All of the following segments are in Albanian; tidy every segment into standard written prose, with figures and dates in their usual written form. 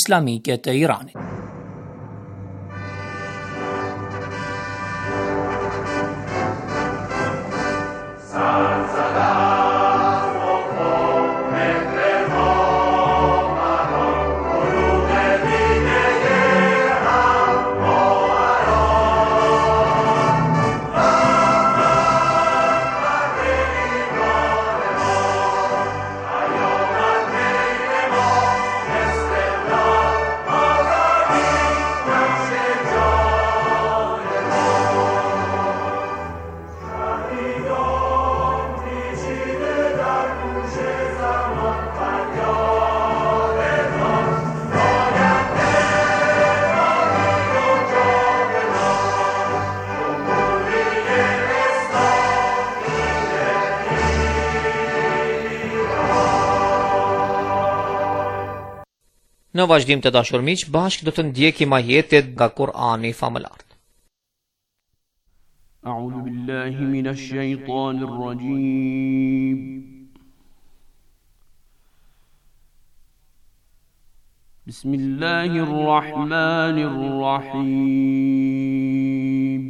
اسلامیکێتە ایرانی. Në vazhdim të dashur miq, bashkë do të ndjekim ajetet nga Kur'ani famëlar. A'udhu billahi minash shaitanir rajim. Bismillahir rahmanir rahim.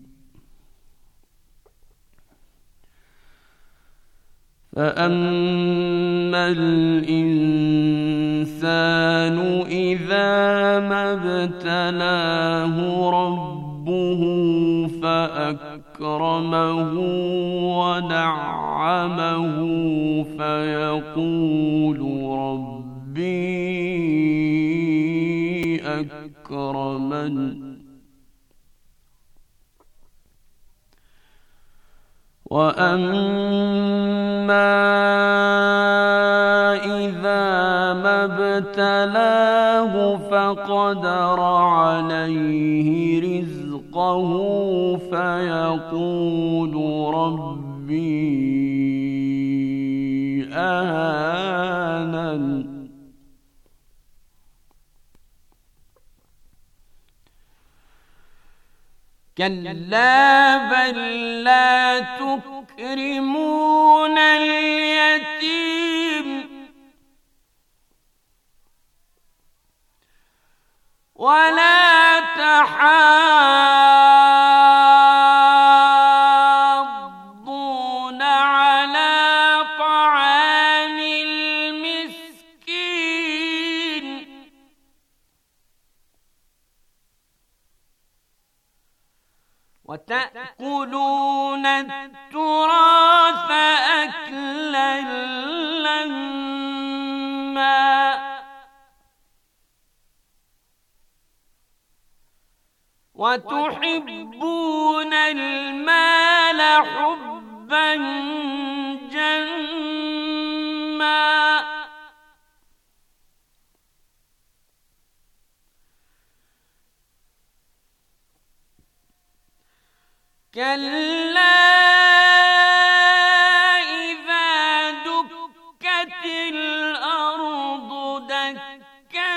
فأما الإنسان إذا ما ابتلاه ربه فأكرمه ونعمه فيقول ربي أكرمن وأما إذا ما ابتلاه فقدر عليه رزقه فيقول ربي أهانن كلا بل لا تكرمون اليتيم ولا تحاضون على طعام المسكين وتأكلون التراث أكلا لما وتحبون المال حبا جما كلا إذا دكت الأرض دكا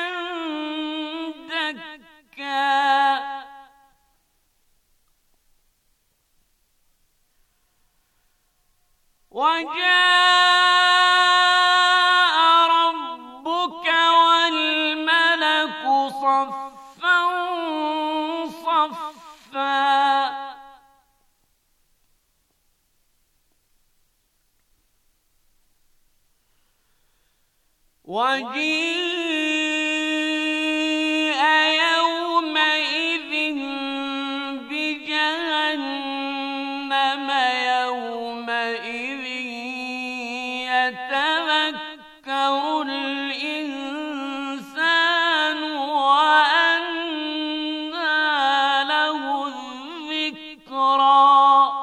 دكا وجاء ربك والملك صفا صفا وجيء يومئذ بجهنم يومئذ يتذكر الإنسان وأنى له الذكرى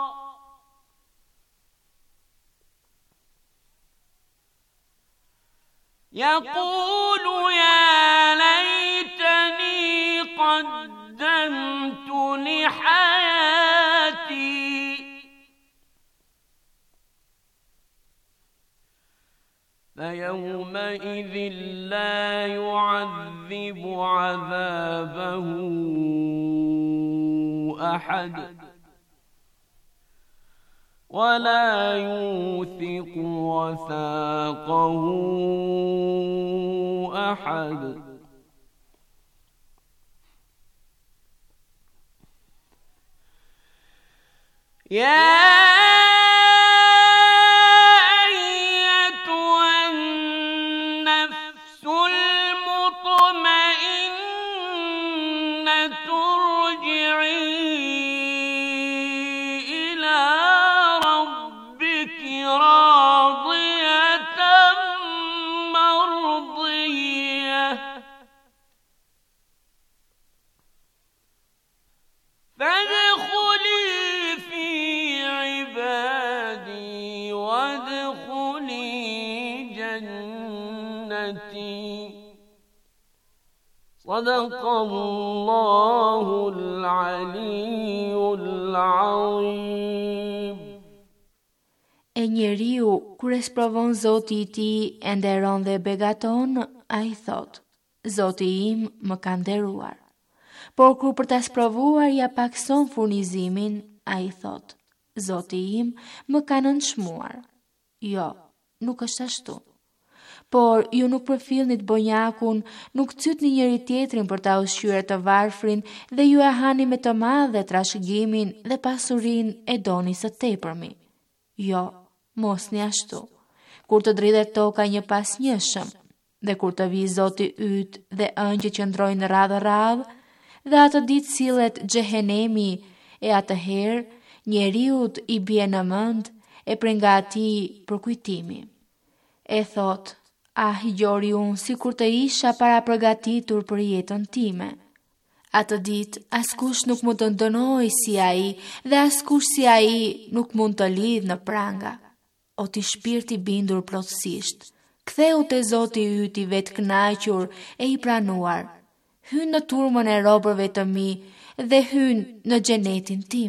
يقول يا ليتني قدمت لحياتي فيومئذ لا يعذب عذابه أحد ولا يوثق وثاقه أحد صدق الله العلي العظيم. E njeriu, kur e sprovon Zoti i tij e nderon dhe begaton, ai thot: Zoti im më ka nderuar. Por kur për ta sprovuar ja pakson furnizimin, ai thot: Zoti im më ka nënçmuar. Jo, nuk është ashtu. Por ju nuk përfillnit bonjakun, nuk cytni njëri tjetrin për ta ushqyer të varfrin dhe ju e hani me të madhe trashëgimin dhe pasurinë e doni së tepërmi. Jo, mosni ashtu. Kur të dridhet toka një pas njëshëm, dhe kur të vi Zoti yt dhe ëngjëjt që ndrojnë radhë, dhe atë ditë sillet xhehenemi, e atëherë njeriut i bie në mend e prej nga atij përkujtimi. E thot: Ah, gjori unë si kur të isha para përgatitur për jetën time. Atë ditë, askush nuk mund të ndënoj si ai dhe askush si ai nuk mund të lidh në pranga. O ti shpirti bindur plotësisht, ktheu te Zoti yt i vetkënaqur e i pranuar. Hyn në turmën e robërve të mi dhe hyn në xhenetin tim.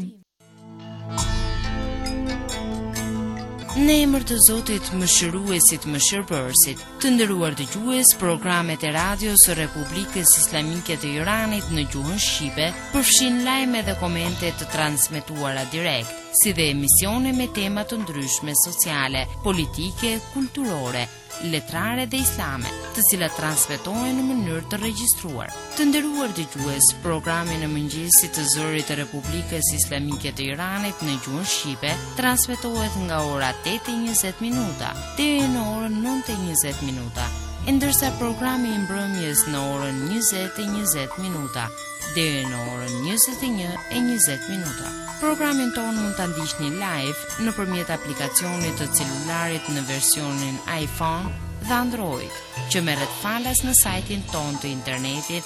Në emër të Zotit Mëshiruesit Mëshirbërësit, të nderuar dëgjues, programet e radios së Republikës Islamike të Iranit në gjuhën shqipe përfshin lajme dhe komente të transmetuara direkt, si dhe emisione me tema të ndryshme sociale, politike, kulturore, letrare dhe islame, të cilat transmetohen në mënyrë të regjistruar. Të nderuar dëgjues, programi në mëngjesit të zërit të Republikës Islamike të Iranit në gjuhën shqipe transmetohet nga ora 8:20 deri në orën 9:20, ndërsa programi i mbrëmjes në orën 20:20 deri në orën 21:20. Programin tonë mund ta ndiqni live nëpërmjet aplikacionit të celularit në versionin iPhone dhe Android, që merret falas në sajtin tonë të internetit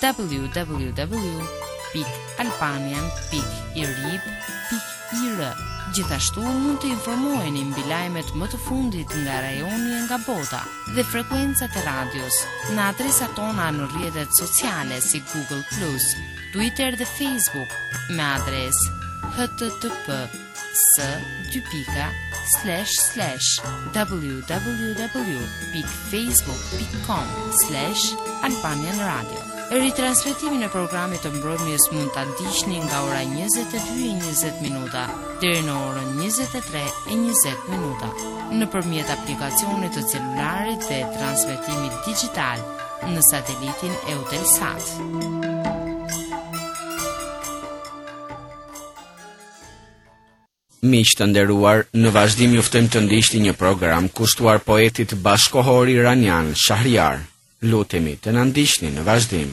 www.albanian.irib.ir. Gjithashtu mund të informoheni mbi lajmet më të fundit nga rajoni e nga bota dhe frekuencat e radios në adresat tona në rrjetet sociale si Google+, Twitter dhe Facebook me adresë http://www.facebook.com/Albanian Radio. Ritransmetimin e programit të mbrëmjes mund ta ndiqni nga ora 22:20 deri në orën 23:20 nëpërmjet aplikacionit të celularit dhe transmetimit digital në satelitin Eutelsat. Miq të nderuar, në vazhdim ju ftojmë të ndiqni një program kushtuar poetit bashkohor iranian Shahriar. Lutemi të na ndiqni në vazhdim.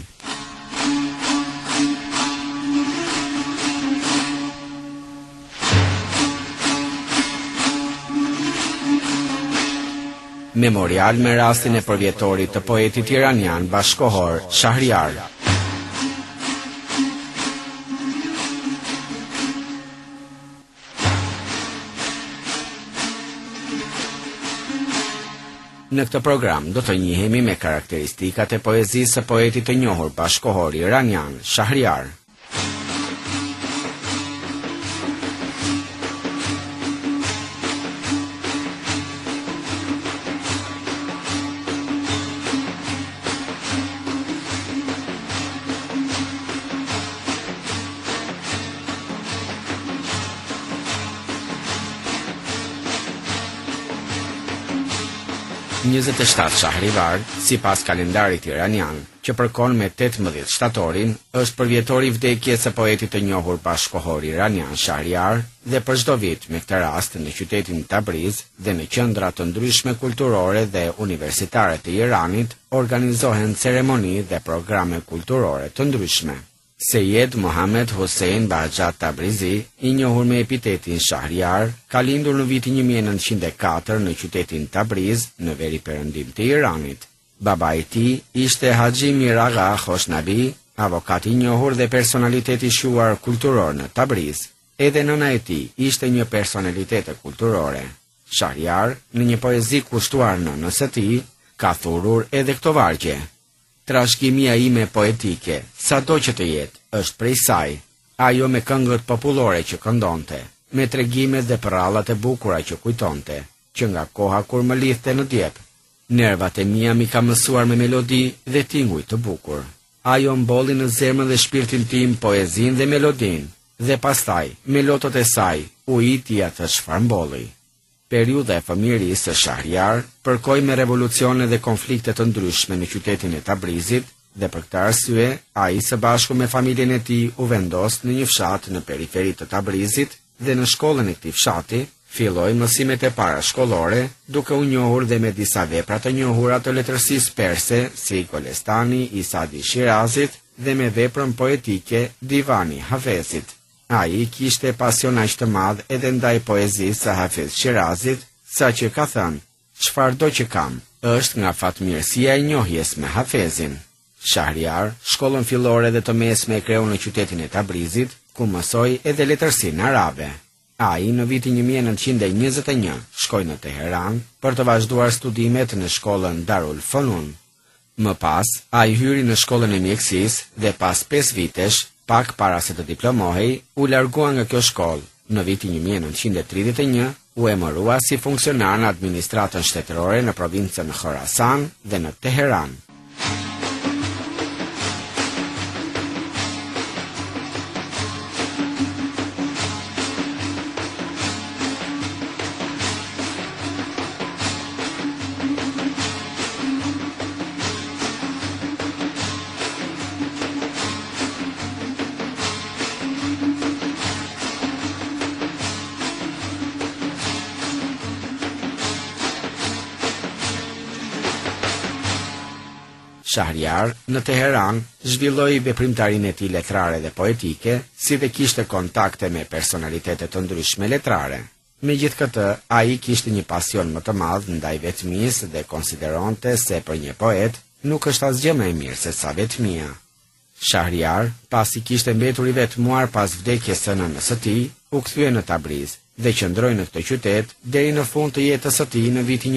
Memorial me rastin e përvjetorit të poetit iranian bashkohor Shahriar. Në këtë program do të njihemi me karakteristikat e poezisë së poetit të njohur bashkohor iranian Shahriar. Shahrivar, si pas kalendarit iranian, që përkon me 18 shtatorin, është përvjetori vdekjes së poetit të njohur bashkëkohor iranian Shahriar dhe për çdo vit me këtë rast në qytetin Tabriz dhe në qendra të ndryshme kulturore dhe universitare të Iranit organizohen ceremoni dhe programe kulturore të ndryshme. Sejed Mohamed Hossein Bahjat Tabrizi, i njohur me epitetin Shahriar, ka lindur në vitin 1904 në qytetin Tabriz, në veri perëndim të Iranit. Baba i tij ishte Haxhi Miraga Khosnabi, avokat i njohur dhe personalitet i shuar kulturor në Tabriz. Edhe nëna e tij ishte një personalitet kulturore. Shahriar, në një poezi kushtuar nënës së tij, ka thurur edhe këto vargje: trashëgimia ime poetike, sado që të jetë, është prej saj, ajo me këngët popullore që këndonte, me tregimet dhe përrallat e bukura që kujtonte, që nga koha kur më lidhte në djep. Nervat e mia mi ka mësuar me melodi dhe tinguj të bukur. Ajo mbolli në zemrën dhe shpirtin tim poezin dhe melodin, dhe pastaj, me lotot e saj, u iti atë shfarmbolli. Periudha e fëmijërisë së Shahriar përkoi me revolucione dhe konflikte të ndryshme në qytetin e Tabrizit dhe për këtë arsye ai së bashku me familjen e tij u vendos në një fshat në periferi të Tabrizit dhe në shkollën e këtij fshati filloi mësimet e para shkollore, duke u njohur dhe me disa vepra të njohura të letërsisë perse si Golestani i Sadi Shirazit dhe me veprën poetike Divani Hafezit. Ai kishte pasion aq të madh edhe ndaj poezisë së Hafez Shirazit, saqë ka thënë: çfarëdo që kam është nga fatmirësia e njohjes me Hafezin. Shahriar, shkollën fillore dhe të mesme e kreu në qytetin e Tabrizit, ku mësoi edhe letërsinë arabe. Ai në vitin 1921 shkoi në Teheran për të vazhduar studimet në shkollën Darul Funun. Më pas, ai hyri në shkollën e mjekësisë dhe pas 5 vitesh, pak para se të diplomohej, u largua nga kjo shkollë. Në vitin 1931 u emërua si funksionar në administratën shtetërore në provincën Khorasan dhe në Teheran. Shahriar, në Teheran, zhvilloi veprimtarinë e tij letrare dhe poetike, si dhe kishte kontakte me personalitete të ndryshme letrare. Megjithatë, ai kishte një pasion më të madh ndaj vetmisë dhe konsideronte se për një poet nuk është asgjë më e mirë se sa vetmia. Shahriar, pasi kishte mbetur i vetmuar pas vdekjes së nënës së tij, u kthye në Tabriz dhe qëndroi në këtë qytet deri në fund të jetës së tij në vitin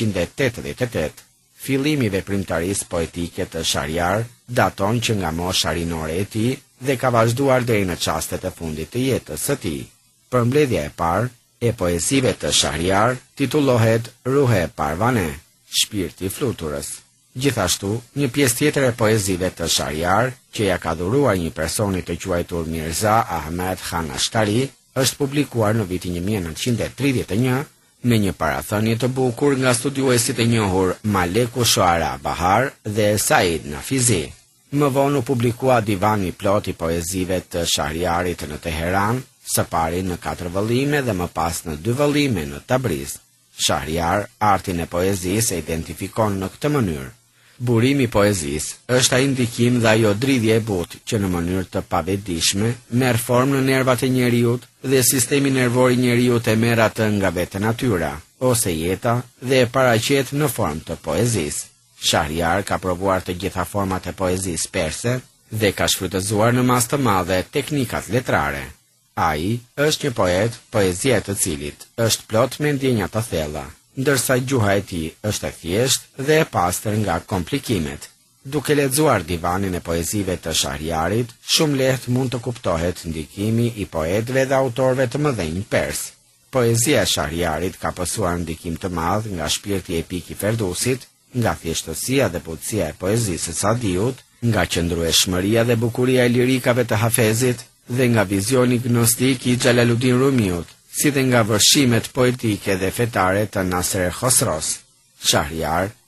1988. Fillimi i veprimtarisë poetike të Shahriar daton që nga mosha rinore e tij dhe ka vazhduar deri në çastet e fundit të jetës së tij. Përmbledhja e parë e poezive të Shahriar titullohet Ruhe Parvane, shpirti fluturës. Gjithashtu, një pjesë tjetër e poezive të Shahriar, që ja ka dhuruar një personi të quajtur Mirza Ahmed Khan Ashtari, është publikuar në vitin 1931 me një parathënie të bukur nga studiuesit e njohur Maleku Shoara Bahar dhe Said Nafizi. Më vonë u publikua divani plot i poezive të Shahriarit në Teheran, së pari në 4 vëllime dhe më pas në 2 vëllime në Tabriz. Shahriar artin e poezisë e identifikon në këtë mënyrë. Burimi i poezisë është ai ndikim dhe ajo dridhje e butë që në mënyrë të pavetdijshme merr formë në nervat e njeriut dhe sistemi nervor i njeriut e merr atë nga vetë natyra ose jeta dhe e paraqet në formë të poezisë. Shahriar ka provuar të gjitha format e poezisë perse dhe ka shfrytëzuar në masë të madhe teknikat letrare. Ai është një poet, poezia e të cilit është plot me ndjenja të thella, ndërsa gjuha e tij është e thjeshtë dhe e pastër nga komplikimet. Duke lexuar divanin e poezive të Shahriarit, shumë lehtë mund të kuptohet ndikimi i poetëve dhe autorëve të mëdhenj pers. Poezia e Shahriarit ka pasur ndikim të madh nga shpirti epik i Ferdusit, nga thjeshtësia dhe butësia e poezisë së Sadiut, nga qëndrueshmëria dhe bukuria e lirikave të Hafezit dhe nga vizioni gnostik i Xhalaluddin Rumiut, si dhe nga vërshimet poetike dhe fetare të Nasr Khosros. Shahriar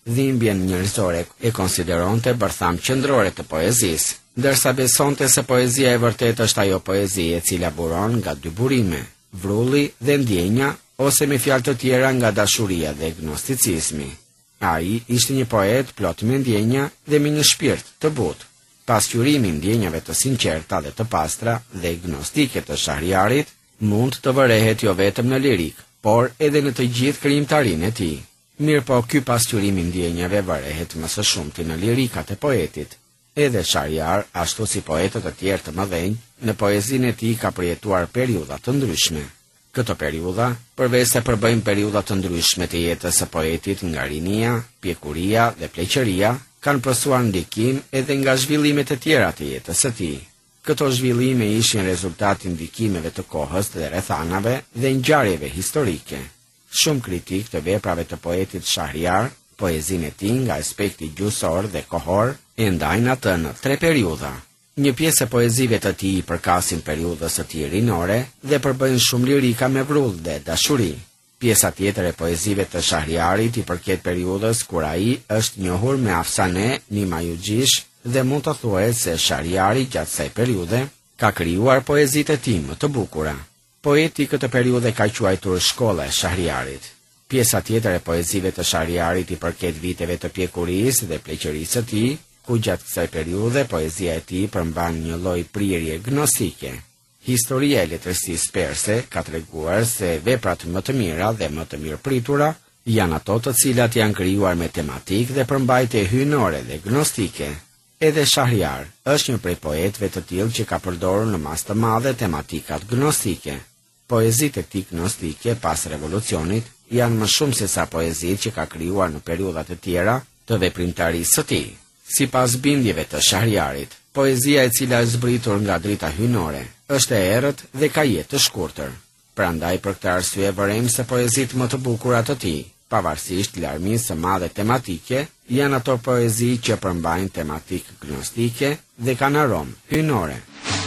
dhimbjen njerëzore e konsideronte bërtham qendrore të poezisë, ndërsa besonte se poezia e vërtetë është ajo poezi e cila buron nga dy burime, vrulli dhe ndjenja, ose me fjalë të tjera nga dashuria dhe gnosticizmi. Ai ishte një poet plot me ndjenja dhe me një shpirt të butë. Pasqyrimi ndjenjave të sinqerta dhe të pastra dhe gnostike të Shahriarit mund të vërehet jo vetëm në lirik, por edhe në të gjithë krijimtarinë e tij. Mirë po, ky pasqyrim i ndjenjave vërehet më së shumti në lirikat e poetit. Edhe Shahriar, ashtu si poetët e tjerë të mëdhenj, në poezinë e tij ka përjetuar periudha të ndryshme. Këto periudha, përveç se përbëjnë periudha të ndryshme të jetës së poetit nga rinia, pjekuria dhe pleqëria, kanë pësuar ndikim edhe nga zhvillimet e tjera të jetës së tij. Këto zhvillime ishin rezultati ndikimeve të kohës dhe rrethanave dhe ngjarjeve historike. Shumë kritik të veprave të poetit Shahriar, poezinë e tij nga aspekti gjuhësor dhe kohor, e ndajnë atë në 3 periudha. Një pjesë e poezive të tij përkasin periudhës së tij rinore dhe përbëjnë shumë lirika me vrull dhe dashuri. Pjesa tjetër e poezive të Shahriarit i përket periudhës kur ai është njohur me afsane, nima jugjish, dhe mund të thuhet se Shahriari gjatë kësaj periudhe ka krijuar poezitë e tij më të bukura. Poeti këtë periudhë ka quajtur shkolla e Shahriarit. Pjesa tjetër e poezive të Shahriarit i përket viteve të pjekurisë dhe pleqërisë së tij, ku gjatë kësaj periudhe poezia e tij përmban një lloj prirje gnostike. Historia e letërsisë perse ka treguar se veprat më të mira dhe më të mirëpritura janë ato të cilat janë krijuar me tematikë dhe përmbajtje hyjnore dhe gnostike. Edhe Shahriar është një prej poetëve të tillë që ka përdorur në mas të madhe tematikat gnostike. Poezitë e tij gnostike pas revolucionit janë më shumë se sa poezitë që ka krijuar në periudhat e tjera të veprimtarisë së tij. Sipas bindjeve të Shahriarit, poezia e cila është zbritur nga drita hyjnore është e errët dhe ka jetë të shkurtër. Prandaj për këtë arsye vërejmë se poezitë më të bukura të tij, pavarësisht larmisë së madhe tematike, janë ato poezi që përmbajnë tematikë gnostike dhe kanë aromë hyjnore.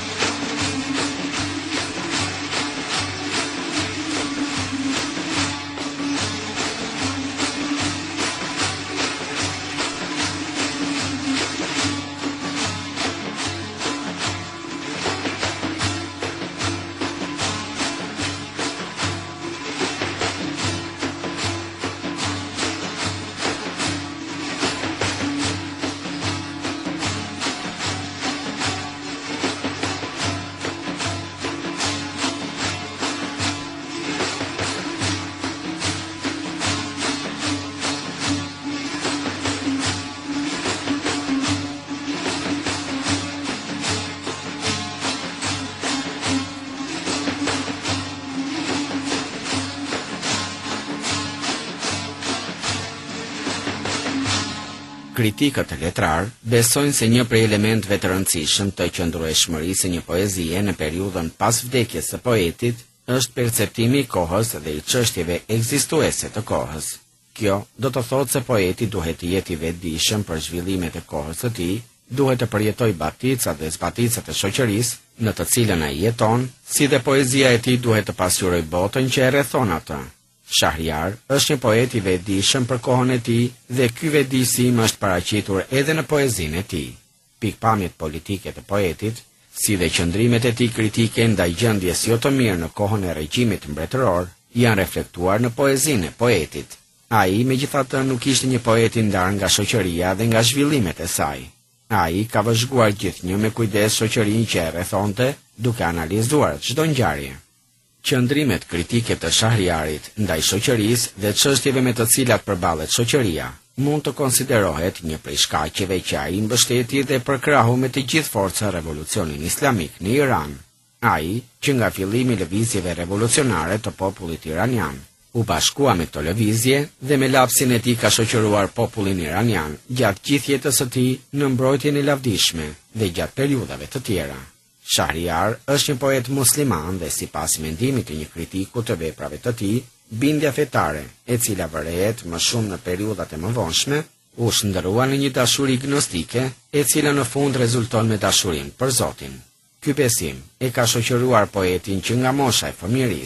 Kritikët e letrar besojnë se një prej elementëve të rëndësishëm të qëndrueshmërisë së një poezie në periudhën pas vdekjes së poetit është perceptimi i kohës dhe i çështjeve ekzistuese të kohës. Kjo do të thotë se poeti duhet të jetë i vetëdijshëm për zhvillimet e kohës së tij, duhet të përjetojë baticat dhe zbaticat e shoqërisë në të cilën ai jeton, si dhe poezia e tij duhet të pasqyrojë botën që e rrethon atë. Shahriar është një poet i vetëdijshëm për kohën e tij dhe ky vetëdijsim është paraqitur edhe në poezinë e tij. Pikpamjet politike të poetit, si dhe qëndrimet e tij kritike ndaj gjendjes jo të mirë në kohën e regjimit mbretëror, janë reflektuar në poezinë e poetit. Ai megjithatë nuk ishte një poet i ndarë nga shoqëria dhe nga zhvillimet e saj. Ai ka vëzhguar gjithnjë me kujdes shoqërinë që e rrethonte, duke analizuar çdo ngjarje. Qëndrimet kritike të Shahriarit ndaj shoqërisë dhe çështjeve me të cilat përballet shoqëria mund të konsiderohet një prej shkaqeve që ai mbështeti dhe përkrahu me të gjithë forca revolucionin islamik në Iran. Ai, që nga fillimi i lëvizjeve revolucionare të popullit iranian, u bashkua me këto lëvizje dhe me lapsin e tij ka shoqëruar popullin iranian gjatë gjithë jetës së tij në mbrojtjen e lavdishme dhe gjatë periudhave të tjera. Shahriar është një poet musliman dhe sipas mendimit të një kritiku të veprave të tij, bindja fetare, e cila vërehet më shumë në periudhat e mëvonshme, u shndërrua në një dashuri gnostike, e cila në fund rezulton me dashurinë për Zotin. Ky besim e ka shoqëruar poetin që nga mosha e fëmijërisë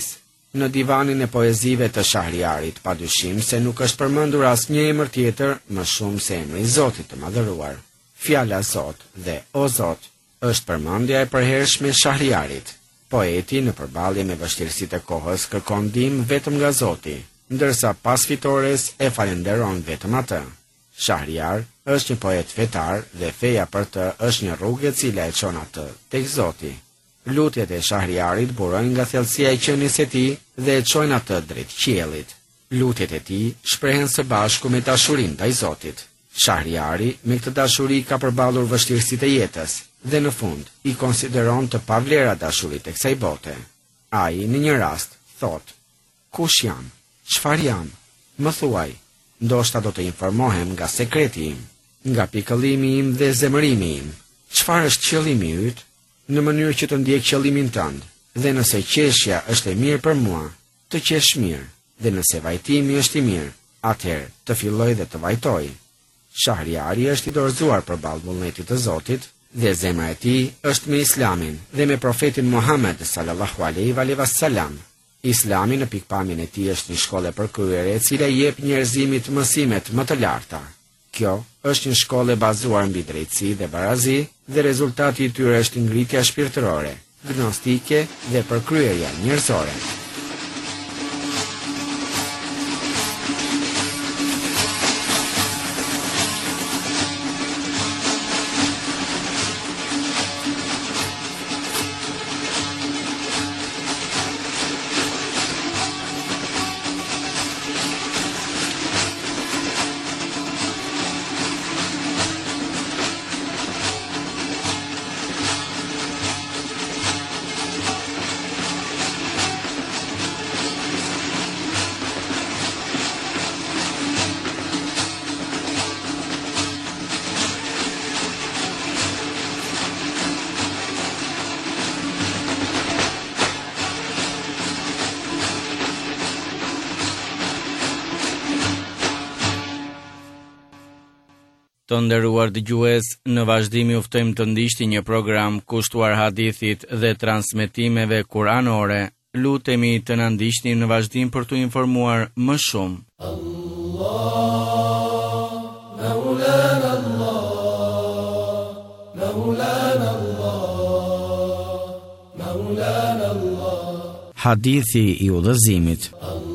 në divanin e poezive të Shahriarit, padyshim se nuk është përmendur asnjë emër tjetër më shumë se emri i Zotit të Madhëruar. Fjala Zot dhe O Zot është përmendja e përhershme e Shahriarit. Poeti në përballje me vështirësitë e kohës kërkon ndihmë vetëm nga Zoti, ndërsa pas fitores e falenderon vetëm atë. Shahriar është një poet fetar dhe feja për të është një rrugë e cila e çon atë tek Zoti. Lutjet e Shahriarit burojnë nga thellësia e qenies së tij dhe e çojnë atë drejt qiellit. Lutjet e tij shprehen së bashku me dashurinë ndaj Zotit. Shahriari me këtë dashuri ka përballur vështirësitë e jetës dhe në fund i konsideron të pavlera dashuritë e kësaj bote. Ai në një rast thot: "Kush jam? Çfarë jam? Më thuaj, ndoshta do të informohem nga sekreti im, nga pikëllimi im dhe zemërimi im. Çfarë është qëllimi yt? Në mënyrë që të ndjek qëllimin tënd, dhe nëse qeshja është e mirë për mua, të qesh mirë, dhe nëse vajtimi është i mirë, atëherë të filloj dhe të vajtoj." Shahriari është i dorëzuar përballë vullnetit të Zotit dhe zemra e tij është me Islamin dhe me profetin Muhammed sallallahu alaihi wasallam. Islami në pikpamjen e tij është një shkollë e përkryere e cila i jep njerëzimit mësimet më të larta. Kjo është një shkollë e bazuar mbi drejtësi dhe barazi dhe rezultati i tyre është ngritja shpirtërore, gnostike dhe përkryeja njerëzore. Të nderuar dëgjues, në vazhdim ju ftojmë të ndiqni një program kushtuar hadithit dhe transmetimeve kuranore. Lutemi të na ndiqni në vazhdim për t'u informuar më shumë. Hadithi i udhëzimit.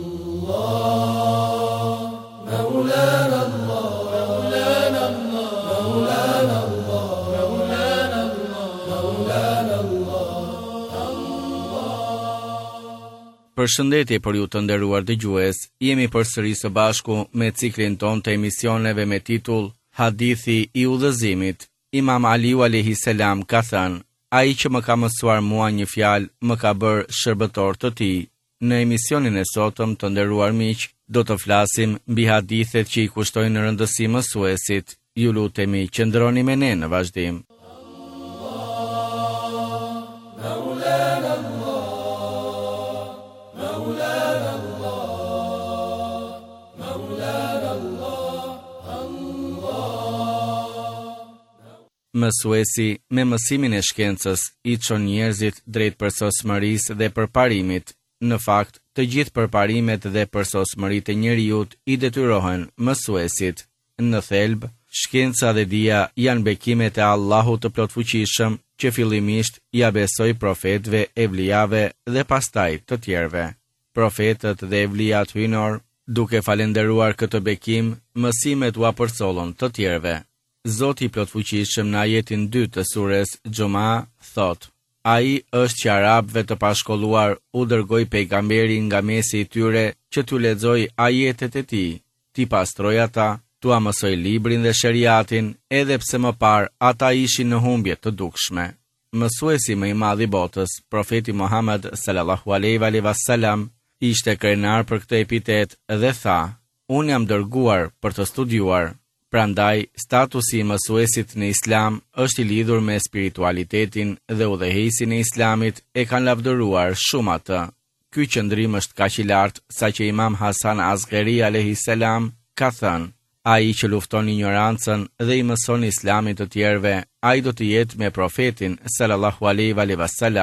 Përshëndetje për ju të nderuar dëgjues, jemi përsëri së bashku me ciklin ton të emisioneve me titull Hadithi i udhëzimit. Imam Aliu alayhi salam ka thënë: ai që më ka mësuar mua një fjalë, më ka bërë shërbëtor të tij. Në emisionin e sotëm, të nderuar miq, do të flasim mbi hadithet që i kushtojnë rëndësi mësuesit. Ju lutemi qëndroni me ne në vazhdim. Mësuesi me mësimin e shkencës i çon njerëzit drejt përsosmërisë dhe përparimit. Në fakt, të gjithë përparimet dhe përsosmëritë e njeriut i detyrohen mësuesit. Në thelb, shkenca dhe dija janë bekimet e Allahut të plotfuqishëm që fillimisht ja besoi profetëve, evlijave dhe pastaj të tjerëve. Profetët dhe evlijat hyjnor, duke falenderuar këtë bekim, mësimet u apërcollën të tjerëve. Zoti i plotfuqishëm në ajetin 2 të surës Xhuma thot: ai është që arabëve të pashkolluar u dërgoi pejgamberin nga mesi i tyre që t'u lexoj ajetet e tij, t'i pastroj ata, t'u mësoj librin dhe sheriatin, edhe pse më parë ata ishin në humbje të dukshme. Mësuesi më i madh i botës, profeti Muhammed sallallahu alaihi wasallam, ishte krenar për këtë epitet dhe tha: unë jam dërguar për të studiuar. Prandaj, statusi i mësuesit në Islam është i lidhur me spiritualitetin dhe udhëheqësin e Islamit e kanë lavdëruar shumë atë. Ky qëndrim është kaq i lartë saqë Imam Hasan Asghari alayhi salam ka thënë: ai që lufton ignorancën dhe i mëson Islamin të tjerëve, ai do të jetë me profetin sallallahu alaihi wasallam.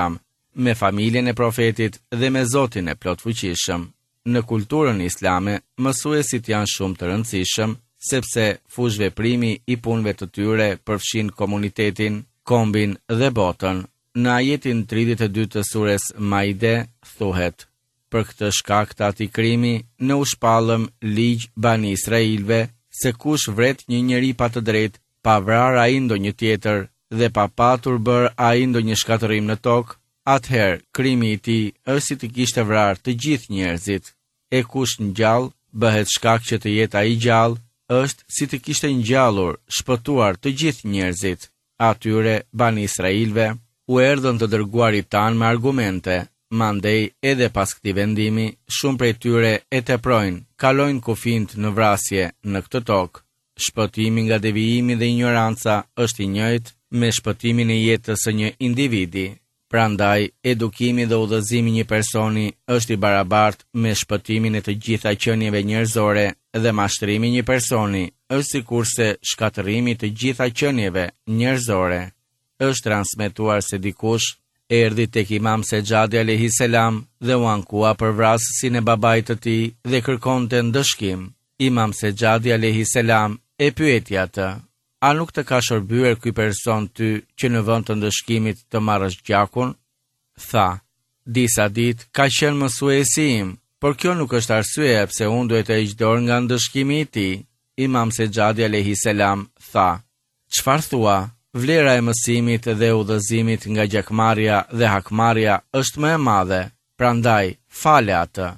me familjen e profetit dhe me Zotin e plotfuqishëm. Në kulturën islame, mësuesit janë shumë të rëndësishëm, sepse fushveprimi i punëve të tyre përfshin komunitetin, kombin dhe botën. Në ajetin 32 të sures Maide thuhet: për këtë shkak të atij krimi, ne u shpallëm ligj Bani Israilve se kush vret një njeri pa të drejtë, pa vrar ai ndonjë tjetër dhe pa patur bër ai ndonjë shkatërim në tokë, atëherë krimi i tij është si të kishte vrarë të gjithë njerëzit. E kush ngjall bëhet shkak që të jetë ai gjallë, është si të kishte ngjallur, shpëtuar të gjithë njerëzit. Atyre Bani Israilve u erdhën të dërguarit tan me argumente. Mandej edhe pas këtij vendimi, shumë prej tyre e teprojnë, kalojnë kufijt në vrasje në këtë tokë. Shpëtimi nga devijimi dhe ignoranca është i njëjtë me shpëtimin e jetës së një individi. Prandaj, edukimi dhe udhëzimi një personi është i barabartë me shpëtimin e të gjitha qenieve njerëzore dhe mashtrimi një personi është sikurse shkatërrimi i të gjitha qenieve njerëzore. Është transmetuar se dikush erdhi tek Imam Sejadi alayhi salam dhe u ankua për vrasësin e babait të tij dhe kërkonte ndëshkim. Imam Sejadi alayhi salam e pyeti atë: a nuk të ka shërbyer ky person ty që në vend të ndëshkimit të marrësh gjakun? Tha: disa ditë ka qenë mësuesi im, por kjo nuk është arsye pse unë duhet të heq dorë nga ndëshkimi i tij. Imam Sejadi alayhi salam tha: çfarë thua? Vlera e mësimit dhe udhëzimit nga gjakmarrja dhe hakmarrja është më e madhe, prandaj fale atë.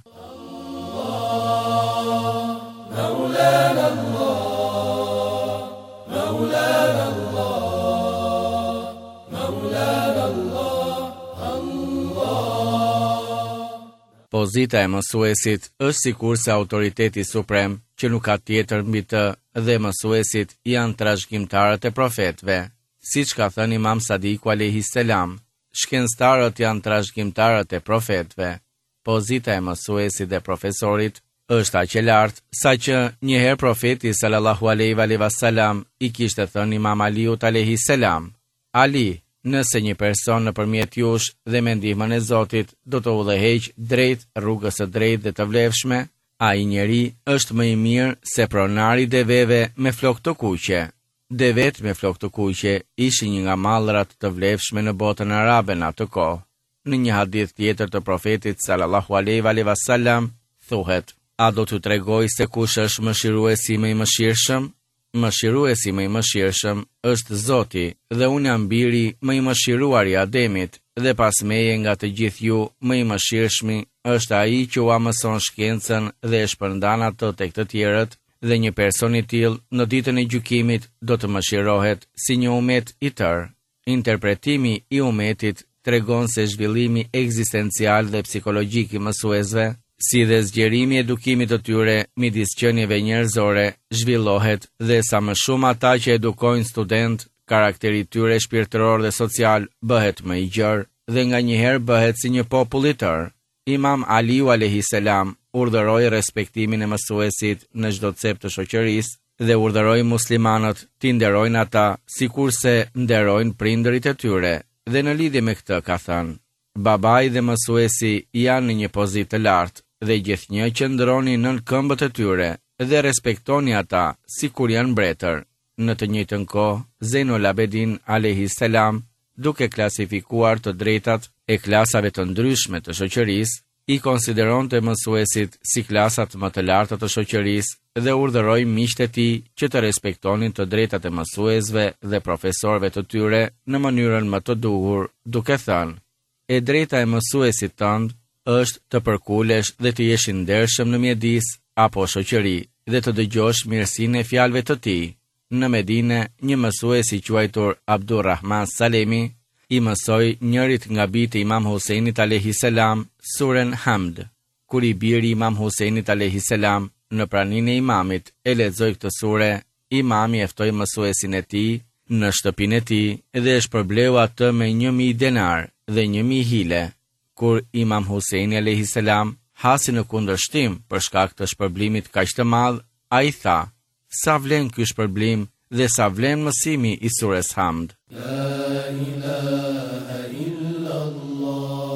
Pozita e mësuesit është sikurse autoriteti suprem që nuk ka tjetër mbi të dhe mësuesit janë trashëgimtarët e profetëve. Siç ka thënë Imam Sadiku alayhi salam, shkencëtarët janë trashëgimtarët e profetëve. Pozita e mësuesit dhe profesorit është aq e lartë saqë një herë profeti sallallahu alaihi wasallam i kishte thënë Imam Aliut alayhi salam: Ali, nëse një person nëpërmjet jush dhe me ndihmën e Zotit do të udhëheq drejt rrugës së drejtë dhe të vlefshme, ai njeri është më i mirë se pronari i deveve me flokë të kuqe. Devet me flokë të kuqe ishin një nga mallrat të vlefshme në botën arabe në atë kohë. Në një hadith tjetër të profetit sallallahu alaihi wasallam thuhet: a do t'ju tregoj se kush është mëshiruesi më i mëshirshëm? Mëshiruesi më i mëshirshëm është Zoti dhe unë jam biri më i mëshiruar i Ademit dhe pas meje nga të gjithë ju më i mëshirshmi është ai që ua mëson shkencën dhe e shpërndan atë tek të tjerët, dhe një person i tillë në ditën e gjykimit do të mëshirohet si një umet i tërë. Interpretimi i umetit tregon se zhvillimi ekzistencial dhe psikologjik i mësuesve, si dhe zgjerimi i edukimit të tyre midis qenieve njerëzore, zhvillohet dhe sa më shumë ata që edukojnë student, karakteri i tyre shpirtëror dhe social bëhet më i gjerë dhe nganjëherë bëhet si një popull i tërë. Imam Aliu alayhi salam urdhëroi respektimin e mësuesit në çdo cep të shoqërisë dhe urdhëroi muslimanët t'i nderojnë ata sikurse nderojnë prindërit e tyre. Dhe në lidhje me këtë ka thënë: babai dhe mësuesi janë në një pozitë të lartë dhe gjithnjë qëndroni nën këmbët e tyre dhe respektoni ata sikur janë mbretër. Në të njëjtën kohë, Zeinul Abedin alayhi salam, duke klasifikuar të drejtat e klasave të ndryshme të shoqërisë, i konsideronte mësuesit si klasat më të larta të shoqërisë dhe urdhëroi miqtë e tij që të respektonin të drejtat e mësuesve dhe profesorëve të tyre në mënyrën më të duhur, duke thënë: e drejta e mësuesit tënd është të përkulesh dhe të jesh i ndershëm në mjedis apo shoqëri dhe të dëgjosh mirësinë e fjalëve të tij. Në Medine, një mësues i quajtur Abdurrahman Salemi i mësoi njërit nga bijtë e Imam Huseinit alayhi salam suren Hamd. Kur i biri Imam Huseinit alayhi salam në praninë e imamit e lexoi këtë sure, imami e ftoi mësuesin e tij në shtëpinë e tij dhe e shpërbleu atë me 1000 denar dhe 1000 hile. Kur Imam Huseini alayhi salam hasi në kundërshtim për shkak të shpërblimit kaq të madh, ai tha: sa vlen ky shpërblim dhe sa vlen mësimi i sures Hamd. La ilaha illa Allah.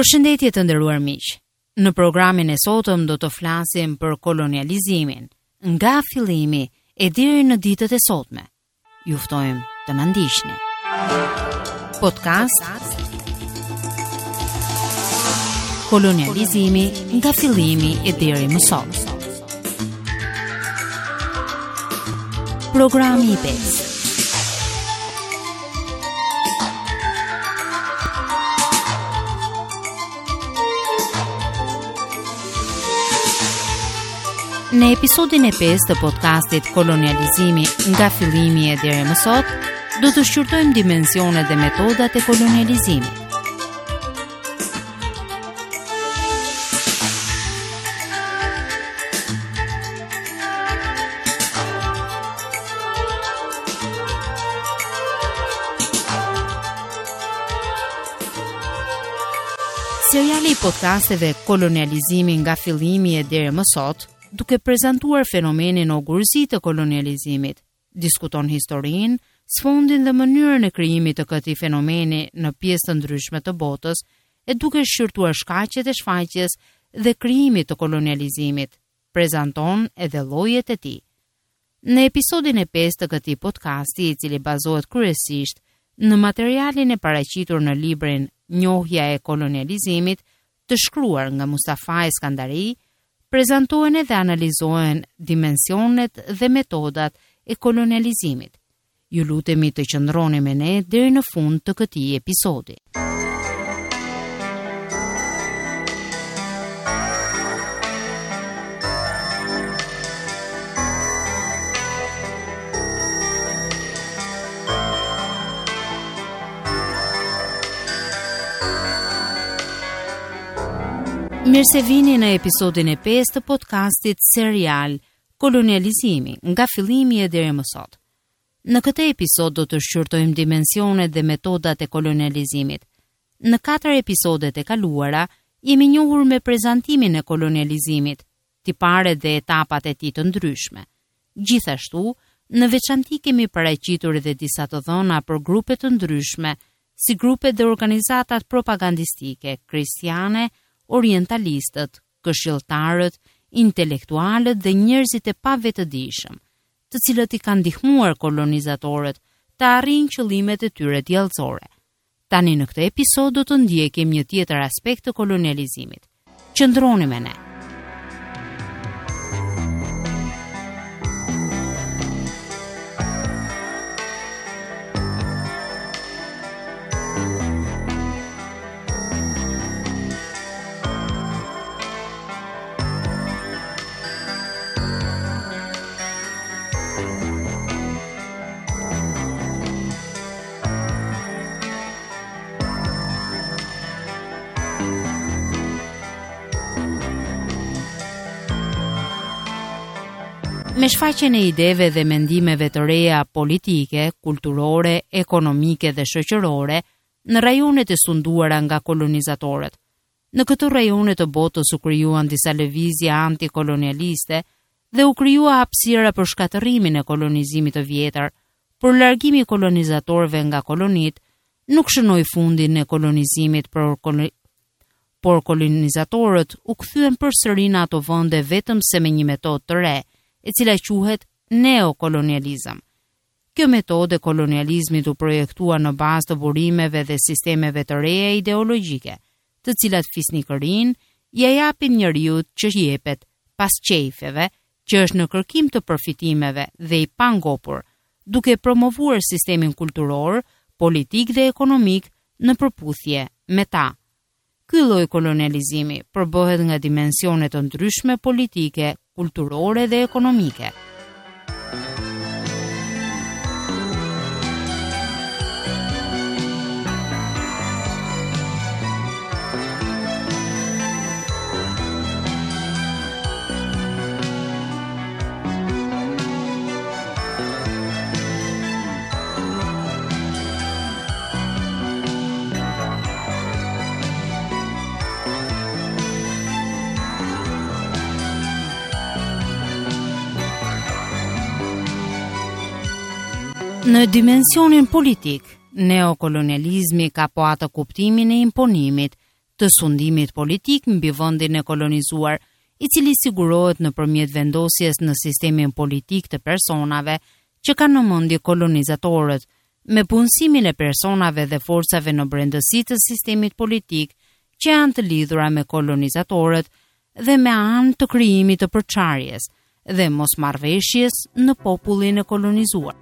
Përshëndetje të nderuar miq. Në programin e sotëm do të flasim për kolonializimin, nga fillimi e deri në ditët e sotme. Ju ftojmë të na ndiqni. Podcast Kolonializimi nga fillimi e deri më sot. Programi i 5. Në episodin e 5 të podcastit Kolonializimi nga fillimi e deri më sot, do të shqyrtojmë dimensionet dhe metodat e kolonializimit. Seriali i podcasteve Kolonializimi nga fillimi e deri më sot, duke prezantuar fenomenin ogurëzi të kolonializimit, diskuton historinë, sfondin dhe mënyrën e krijimit të këtij fenomeni në pjesë të ndryshme të botës, e duke shqyrtuar shkaqet e shfaqjes dhe krijimit të kolonializimit, prezanton edhe llojet e tij. Në episodin e 5 të këtij podcasti, i cili bazohet kryesisht në materialin e paraqitur në librin Njohja e kolonializimit, të shkruar nga Mustafa Eskandari, prezantohen dhe analizohen dimensionet dhe metodat e kolonializimit. Ju lutemi të qëndroni me ne deri në fund të këtij episodi. Mirë se vini në episodin e 5 të podcastit serial Kolonializimi nga fillimi e deri më sot. Në këtë episod do të shqyrtojmë dimensionet dhe metodat e kolonializimit. Në 4 episodet e kaluara jemi njohur me prezantimin e kolonializimit, tiparet dhe etapat e tij të ndryshme. Gjithashtu, në veçanti kemi paraqitur edhe disa të dhëna për grupe të ndryshme, si grupet dhe organizatat propagandistike, kristiane, orientalistët, këshilltarët, intelektualët dhe njerëzit e pavetëdijshëm, të cilët i kanë ndihmuar kolonizatorët të arrijnë qëllimet e tyre diellësore. Tani në këtë episod do të ndjekim një tjetër aspekt të kolonializimit. Qëndroni me ne. Me shfaqjen e ideve dhe mendimeve të reja politike, kulturore, ekonomike dhe shoqërore në rajonet e sunduara nga kolonizatorët. Në këto rajone të botës u krijuan disa lëvizje antikolonialiste dhe u krijua hapësira për shkatërrimin e kolonizimit të vjetër, por largimi i kolonizatorëve nga kolonit nuk shënoi fundin e kolonizimit, por kolonizatorët u kthyen përsëri në ato vende vetëm se me një metodë të re, e cila quhet neokolonializëm. Kjo metodë e kolonializmit u projektua në bazë të burimeve dhe sistemeve të reja ideologjike, të cilat fisnikërinë ja japin njeriut që jepet pas qejfeve, që është në kërkim të përfitimeve dhe i pangopur, duke promovuar sistemin kulturor, politik dhe ekonomik në përputhje me ta. Ky lloj kolonializimi përbëhet nga dimensione të ndryshme politike, kulturore dhe ekonomike. Në dimensionin politik, neokolonializmi ka po atë kuptimin e imponimit të sundimit politik mbi vendin e kolonizuar, i cili sigurohet nëpërmjet vendosjes në sistemin politik të personave që kanë në mendje kolonizatorët, me punësimin e personave dhe forcave në brendësi të sistemit politik që janë të lidhura me kolonizatorët dhe me anë të krijimit të përçarjes dhe mosmarrveshjes në popullin e kolonizuar.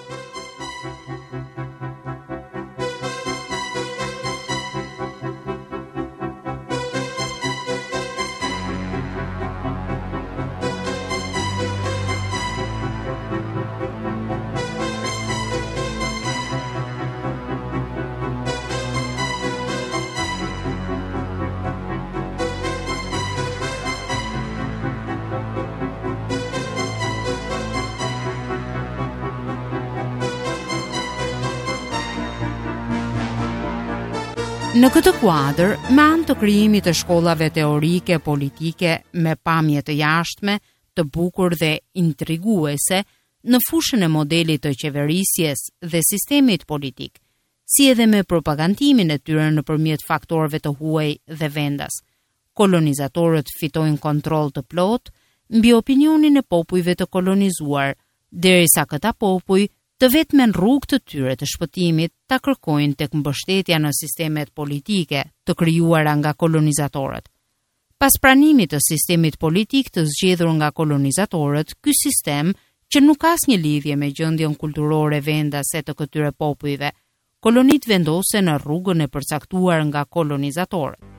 Në këtë kuadër, me anë të krijimit të shkollave teorike politike me pamje të jashtme, të bukur dhe intriguese në fushën e modelit të qeverisjes dhe sistemit politik, si edhe me propagandimin e tyre nëpërmjet faktorëve të huaj dhe vendas, kolonizatorët fitojnë kontroll të plot mbi opinionin e popujve të kolonizuar, derisa këta popuj të vetmen rrugë të tyre të shpëtimit ta kërkojnë tek mbështetja në sistemet politike të krijuara nga kolonizatorët. Pas pranimit të sistemit politik të zgjedhur nga kolonizatorët, ky sistem, që nuk ka asnjë lidhje me gjendjen kulturore vendase të këtyre popujve, kolonit vendosen në rrugën e përcaktuar nga kolonizatorët.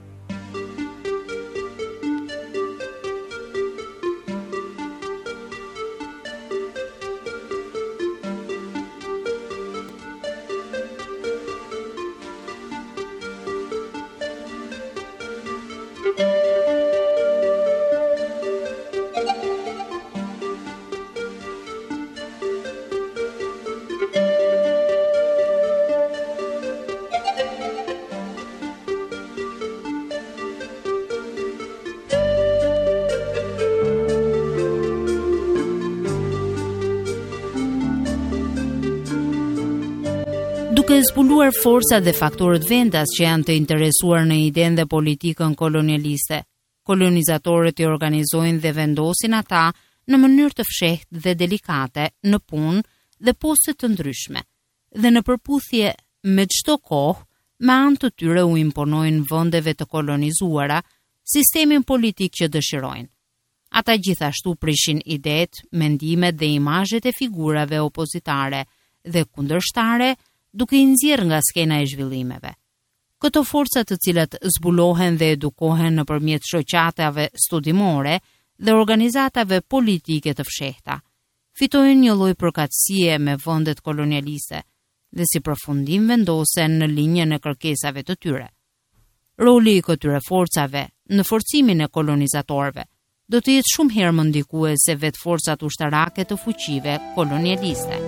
Duke zbuluar forcat dhe faktorët vendas që janë të interesuar në idenë dhe politikën kolonialiste, kolonizatorët i organizojnë dhe vendosin ata në mënyrë të fshehtë dhe delikate në punë dhe poste të ndryshme, dhe në përputhje me çdo kohë, me anë të tyre u imponojnë vendeve të kolonizuara sistemin politik që dëshirojnë. Ata gjithashtu prishin idetë, mendimet dhe imazhet e figurave opozitare dhe kundërshtare, duke i nxjerrë nga skena e zhvillimeve. Këto forca të cilat zbulohen dhe edukohen nëpërmjet shoqatave studimore dhe organizatave politike të fshehta, fitojnë një lloj përkatësie me vendet kolonialiste dhe si përfundim vendosen në linjën e kërkesave të tyre. Roli i këtyre forcave në forcimin e kolonizatorëve do të jetë shumë herë më ndikues se vetë forcat ushtarake të fuqive kolonialiste.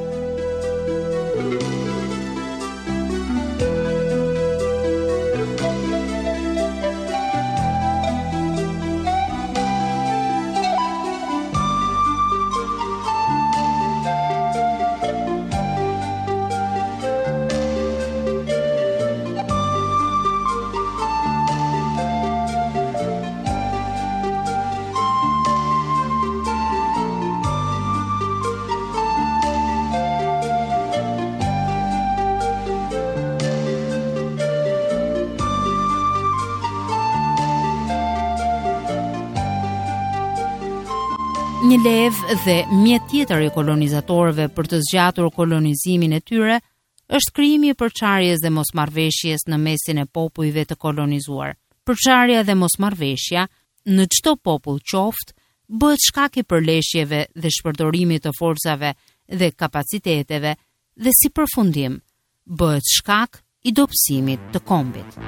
Një levë dhe mjet tjetër i kolonizatorëve për të zgjatur kolonizimin e tyre është krijimi i përçarjes dhe mosmarrveshjes në mesin e popujve të kolonizuar. Përçarja dhe mosmarrveshja në çdo popull qoftë bëhet shkak i përleshjeve dhe shpërdorimit të forcave dhe kapaciteteve dhe si përfundim bëhet shkak i dobësimit të kombit.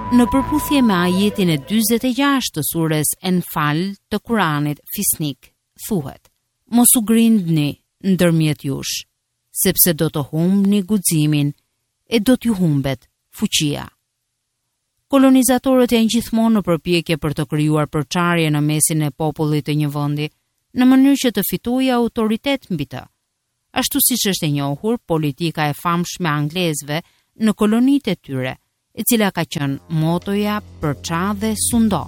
Në përputhje me ajetin e 46 të surës Enfal të Kuranit Fisnik, thuhet: Mos u grindni ndërmjet jush, sepse do të humbni guximin e do t'ju humbet fuqia. Kolonizatorët janë gjithmonë në përpjekje për të krijuar përçarje në mesin e popullit të një vendi, në mënyrë që të fitojë autoritet mbi të. Ashtu siç është e njohur, politika e famshme anglezëve në kolonitë e tyre, e cila ka qenë motoja përça dhe sundo.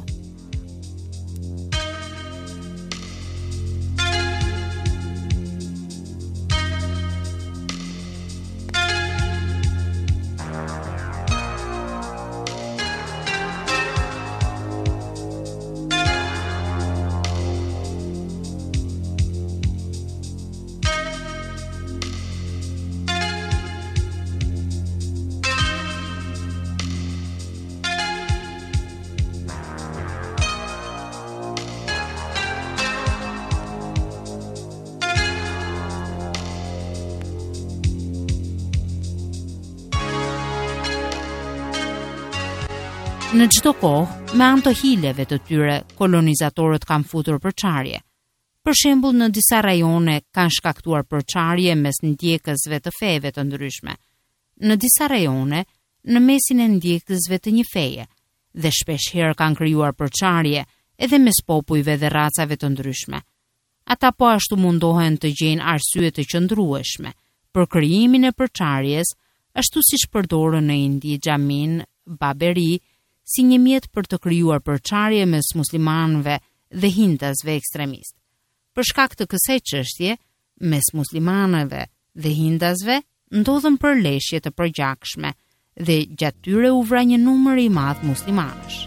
Në çdo kohë, me anë të hileve të tyre, kolonizatorët kanë futur përçarje. Për shembull, në disa rajone kanë shkaktuar përçarje mes ndjekësve të feve të ndryshme. Në disa rajone, në mesin e ndjekësve të një feje, dhe shpesh herë kanë krijuar përçarje edhe mes popujve dhe racave të ndryshme. Ata po ashtu mundohen të gjejnë arsye të qëndrueshme për krijimin e përçarjes, ashtu siç përdorën në Indi xhamin Baberi si një mjet për të krijuar përçarje mes muslimanëve dhe hindasve ekstremist. Për shkak të kësaj çështje, mes muslimanëve dhe hindasve ndodhen përleshje të përgjakshme dhe gjatë tyre u vra një numër i madh muslimanësh.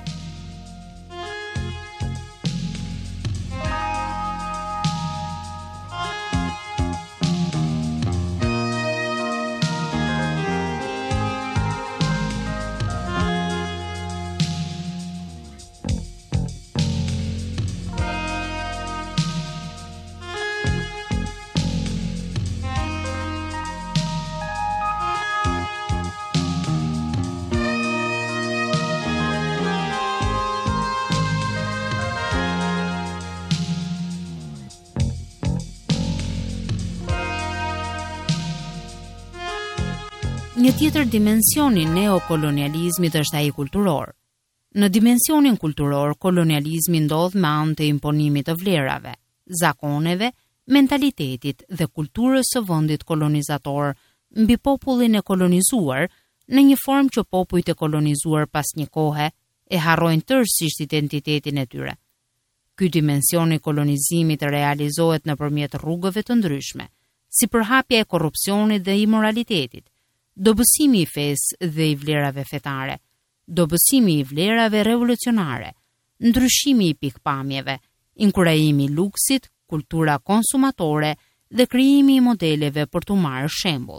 Një tjetër dimension i neokolonializmit është ai kulturor. Në dimensionin kulturor, kolonializmi ndodh me anë të imponimit të vlerave, zakoneve, mentalitetit dhe kulturës së vendit kolonizator mbi popullin e kolonizuar, në një formë që popujt e kolonizuar pas një kohe e harrojnë tërësisht identitetin e tyre. Ky dimension i kolonizimit realizohet nëpërmjet rrugëve të ndryshme, si përhapja e korrupsionit dhe imoralitetit, dobësimi i fesë dhe i vlerave fetare, dobësimi i vlerave revolucionare, ndryshimi i pikpamjeve, inkurajimi i luksit, kultura konsumatore dhe krijimi i modeleve për t'u marrë shembull.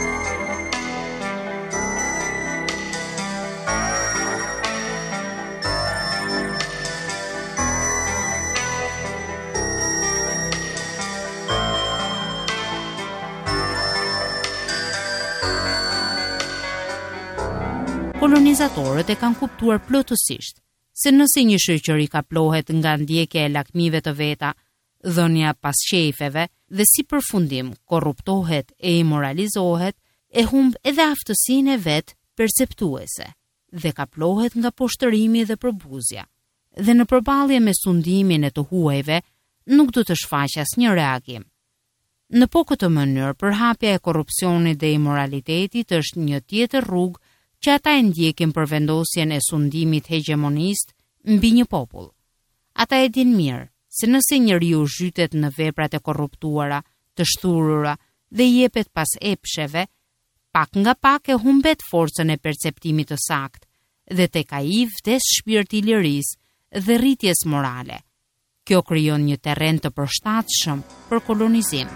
Kolonizatorët e kanë kuptuar plotësisht se nëse një shoqëri kaplohet nga ndjekja e lakmive të veta, dhënia pas shefeve dhe si përfundim korruptohet e imoralizohet, e humb edhe aftësinë e vet perceptuese dhe kaplohet nga poshtërimi dhe përbuzja. Dhe në përballje me sundimin e të huajve, nuk do të shfaqë asnjë reagim. Në po këtë mënyrë, përhapja e korrupsionit dhe imoralitetit është një tjetër rrugë që ata e ndjekin për vendosjen e sundimit hegemonist mbi një popull. Ata e din mirë se nëse njeriu zhytet në veprat e korruptuara, të shthurura dhe i jepet pas epsheve, pak nga pak e humbet forcën e perceptimit të saktë dhe tek ai vdes shpirti i lirisë dhe rritjes morale. Kjo krijon një terren të përshtatshëm për kolonizim.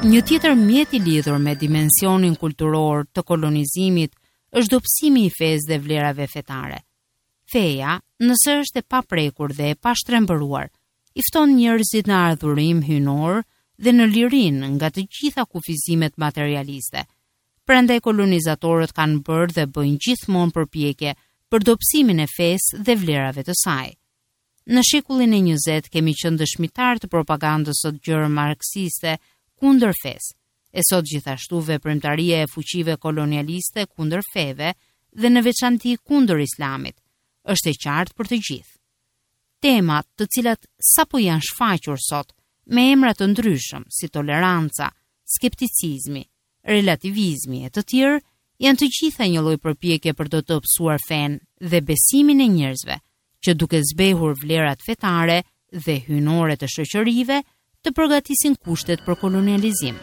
Një tjetër mjet i lidhur me dimensionin kulturor të kolonizimit është dobësimi i fesë dhe vlerave fetare. Feja, nëse është e paprekur dhe e pashtrembëruar, i fton njerëzit në ardhurim hynor dhe në lirinë nga të gjitha kufizimet materialiste. Prandaj kolonizatorët kanë bërë dhe bëjnë gjithmonë përpjekje për dobësimin e fesë dhe vlerave të saj. Në shekullin e 20 kemi qenë dëshmitar të propagandës së gjërë marksiste kundër fesë, e sot gjithashtu veprimtaria e fuqive kolonialiste kundër feve dhe në veçanti kundër islamit, është e qartë për të gjithë. Temat të cilat sapo janë shfaqur sot me emra të ndryshëm si toleranca, skepticizmi, relativizmi e të tjerë, janë të gjitha një lloj përpjekje për të dobësuar fen dhe besimin e njerëzve, që duke zbehur vlerat fetare dhe hynore të shoqërive, të përgatisin kushtet për kolonializim.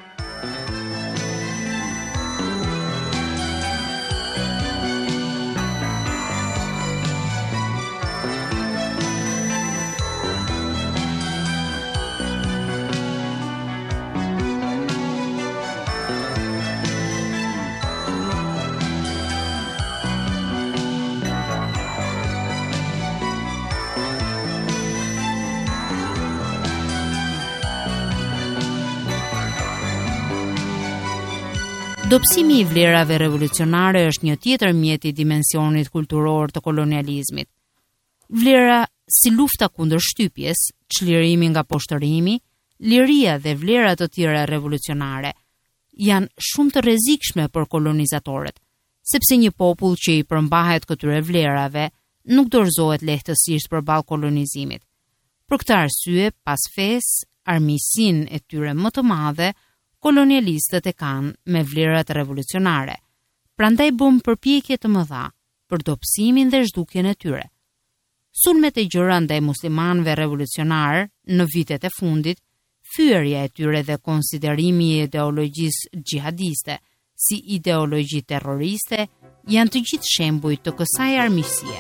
Dobësimi i vlerave revolucionare është një tjetër mjet i dimensionit kulturor të kolonializmit. Vlera si lufta kundër shtypjes, çlirimi nga poshtërimi, liria dhe vlera të tjera revolucionare janë shumë të rrezikshme për kolonizatorët, sepse një popull që i përmbahet këtyre vlerave nuk dorëzohet lehtësisht përballë kolonizimit. Për këtë arsye, pas fesë, armiqsinë e tyre më të madhe, kolonialistët e kanë me vlerat revolucionare, prandaj bën përpjekje të mëdha për dobësimin dhe zhdukjen e tyre. Sulmet e gjëra ndaj muslimanëve revolucionar në vitet e fundit, fyerja e tyre dhe konsiderimi i ideologjisë xhihadiste si ideologji terroriste janë të gjithë shembuj të kësaj armiqësie.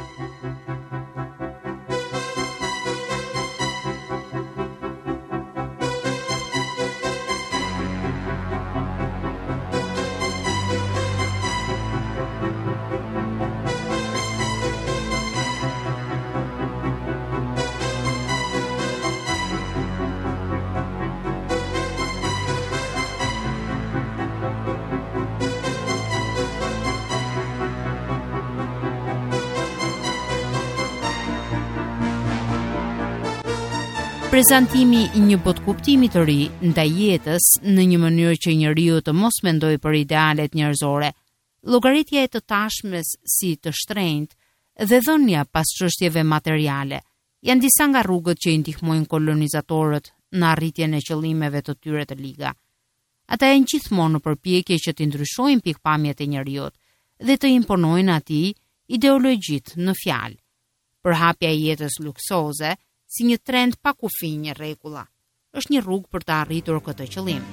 Prezantimi i një botkuptimi të ri ndaj jetës në një mënyrë që njeriu të mos mendojë për idealet njerëzore, llogaritja e të tashmes si të shtrenjtë dhe dhënia pas çështjeve materiale janë disa nga rrugët që i ndihmojnë kolonizatorët në arritjen e qëllimeve të tyre të liga. Ata janë gjithmonë në përpjekje që të ndryshojnë pikpamjet e njeriut dhe të imponojnë atij ideologjitë në fjalë. Përhapja e jetës luksoze si një trend pa kufi një rregulla, është një rrugë për të arritur këtë qëllim.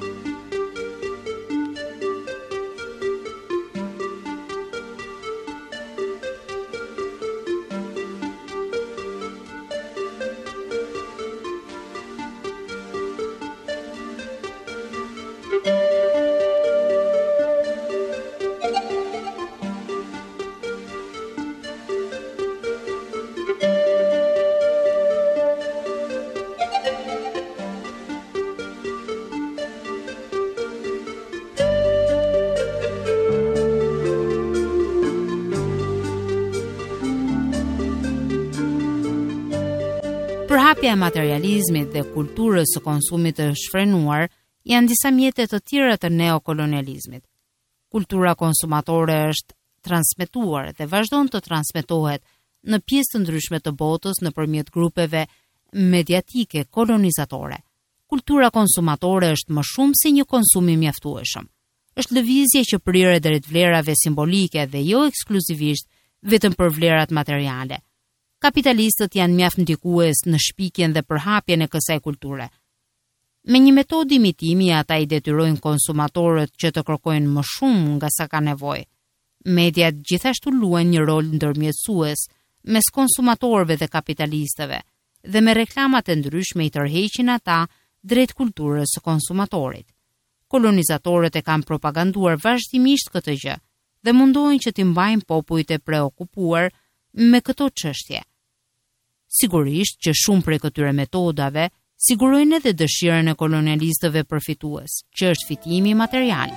Përhapja e materializmit dhe kulturës së konsumit të shfrenuar janë disa mjete të tjera të neokolonializmit. Kultura konsumatore është transmetuar dhe vazhdon të transmetohet në pjesë të ndryshme të botës nëpërmjet grupeve mediatike kolonizatore. Kultura konsumatore është më shumë se një konsum i mjaftueshëm. Është lëvizje që prirë drejt vlerave simbolike dhe jo ekskluzivisht vetëm për vlerat materiale. Kapitalistët janë mjaft ndikues në shpikjen dhe përhapjen e kësaj kulture. Me një metodë imitimi ata i detyrojnë konsumatorët që të kërkojnë më shumë nga sa ka nevojë. Mediat gjithashtu luajnë një rol ndërmjetësues mes konsumatorëve dhe kapitalistëve, dhe me reklamat e ndryshme i tërheqin ata drejt kulturës së konsumatorit. Kolonizatorët e kanë propaganduar vazhdimisht këtë gjë dhe mundohen që t'i mbajnë popujt e preokupuar me këto çështje. Sigurisht që shumë prej këtyre metodave sigurojnë edhe dëshirën e kolonialistëve përfitues, që është fitimi material.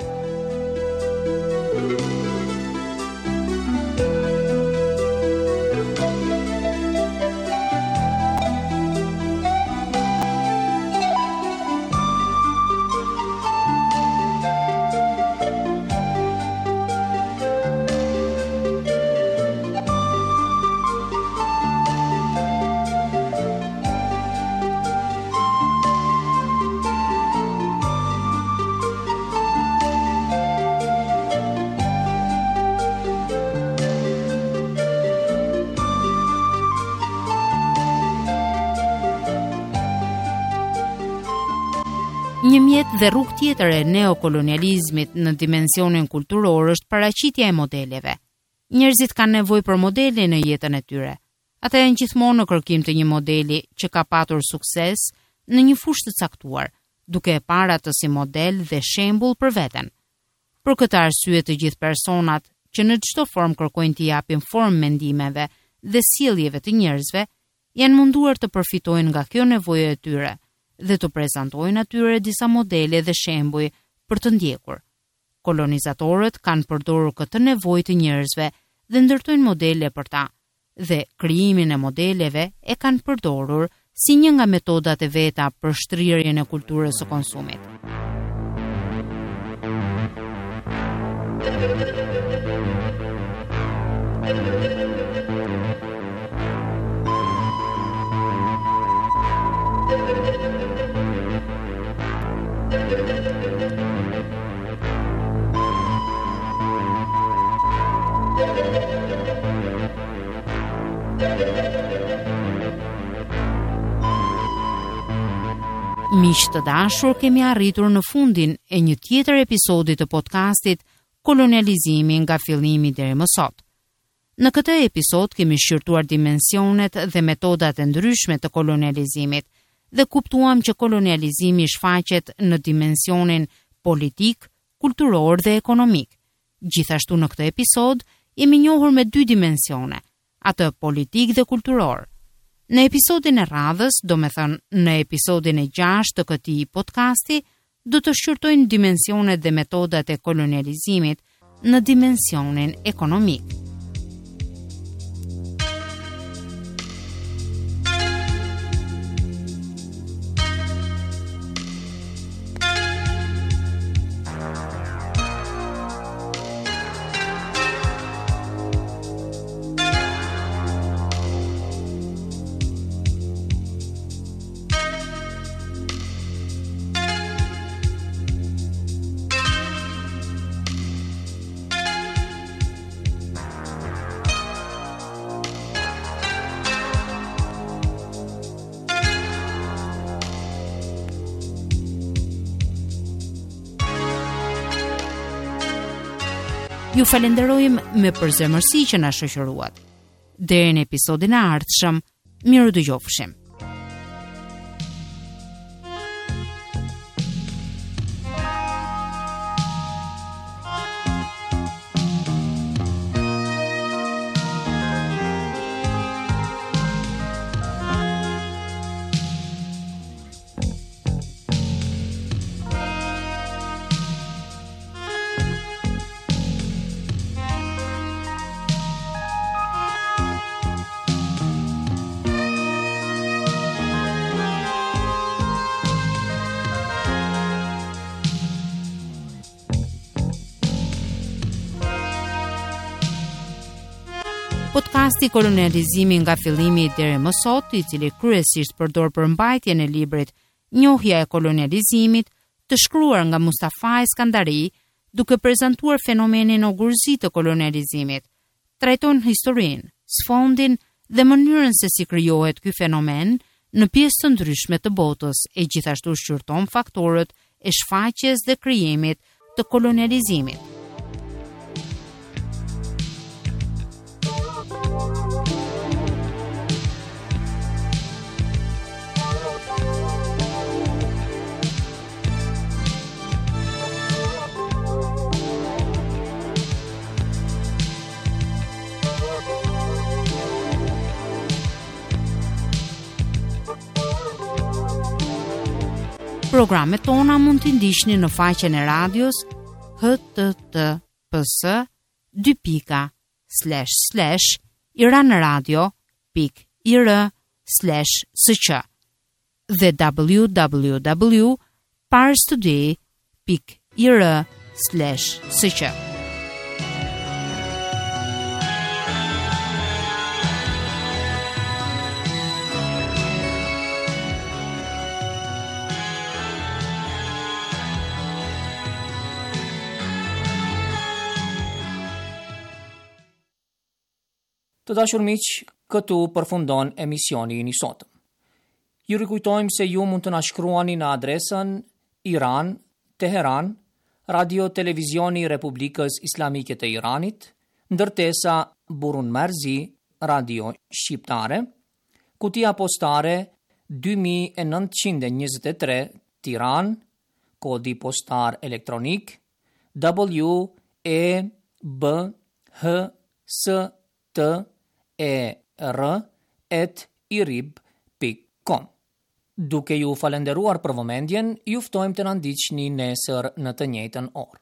Një mjet dhe rrugë tjetër e neokolonializmit në dimensionin kulturor është paraqitja e modeleve. Njerëzit kanë nevojë për modele në jetën e tyre. Ata janë gjithmonë në kërkim të një modeli që ka patur sukses në një fushë të caktuar, duke e parë atë si model dhe shembull për veten. Për këtë arsye të gjithë personat që në çdo formë kërkojnë të japin formë mendimeve dhe sjelljeve të njerëzve, janë munduar të përfitojnë nga kjo nevojë e tyre dhe të prezantojnë atyre disa modele dhe shembuj për të ndjekur. Kolonizatorët kanë përdorur këtë nevojë të njerëzve dhe ndërtojnë modele për ta, dhe krijimin e modeleve e kanë përdorur si një nga metodat e veta për shtrirjen e kulturës së konsumit. Miq të dashur, kemi arritur në fundin e një tjetër episodi të podcastit Kolonializimi nga fillimi deri më sot. Në këtë episod kemi shqyrtuar dimensionet dhe metodat e ndryshme të kolonializimit dhe kuptuam që kolonializimi shfaqet në dimensionin politik, kulturor dhe ekonomik. Gjithashtu në këtë episod jemi njohur me dy dimensione, atë politik dhe kulturor. Në episodin e radhës, do me thënë në episodin e 6 të këtij podcasti, do të shqyrtojnë dimensionet dhe metodat e kolonializimit në dimensionin ekonomik. Ju falenderojmë me përzemërsi që na shoqëruat. Deri në episodin e ardhshëm, miru dëgjofshim. Podcasti Kolonializimi nga fillimi deri më sot, i cili kryesisht përdor përmbajtjen e librit Njohja e kolonializimit, të shkruar nga Mustafa Eskandari, duke prezantuar fenomenin ogurzi të kolonializimit, trajton historinë, sfondin dhe mënyrën se si krijohet ky fenomen në pjesë të ndryshme të botës e gjithashtu shqyrton faktorët e shfaqjes dhe krijimit të kolonializimit. Programet tona mund t'i ndiqni në faqen e radios https://iranradio.ir/sq dhe www.parstoday.ir/sq. Të dashur miq, këtu përfundon emisioni i sotëm. Ju rikujtojmë se ju mund të na shkruani në adresën Iran, Teheran, Radio Televizioni Republikës Islamike të Iranit, ndërtesa Burun Marzi, Radio Shqiptare, kutia postare 2923 Tiran, kodi postar elektronik WEBHSTER@irib.com. Duke ju falenderuar për vëmendjen, ju ftojmë të na ndiqni nesër në të njëjtën orë.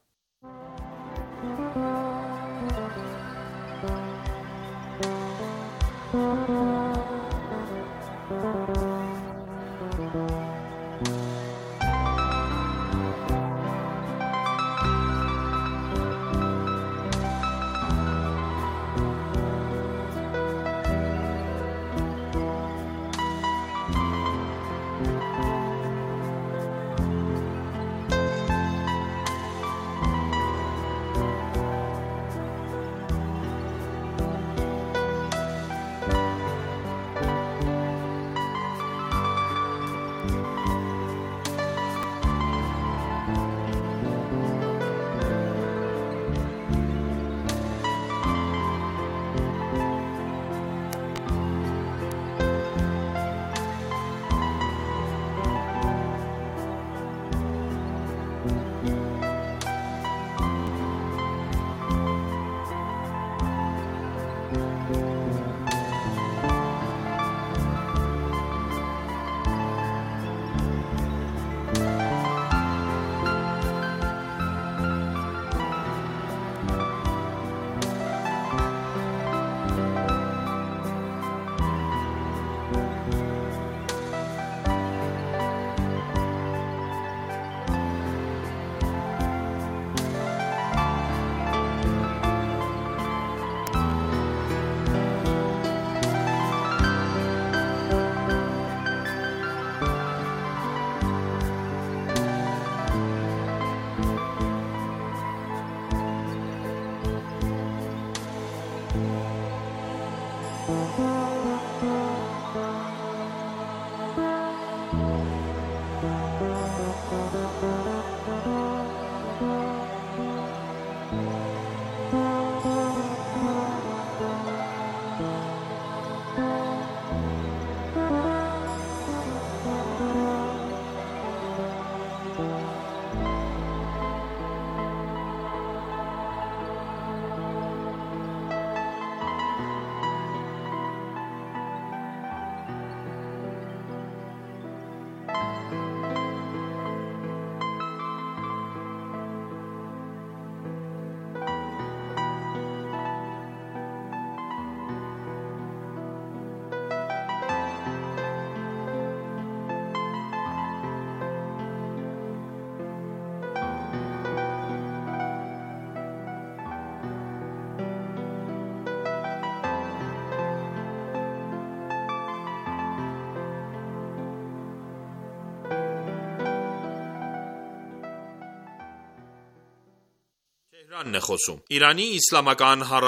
Իրանն է խոսում։ Իրանի Իսլամական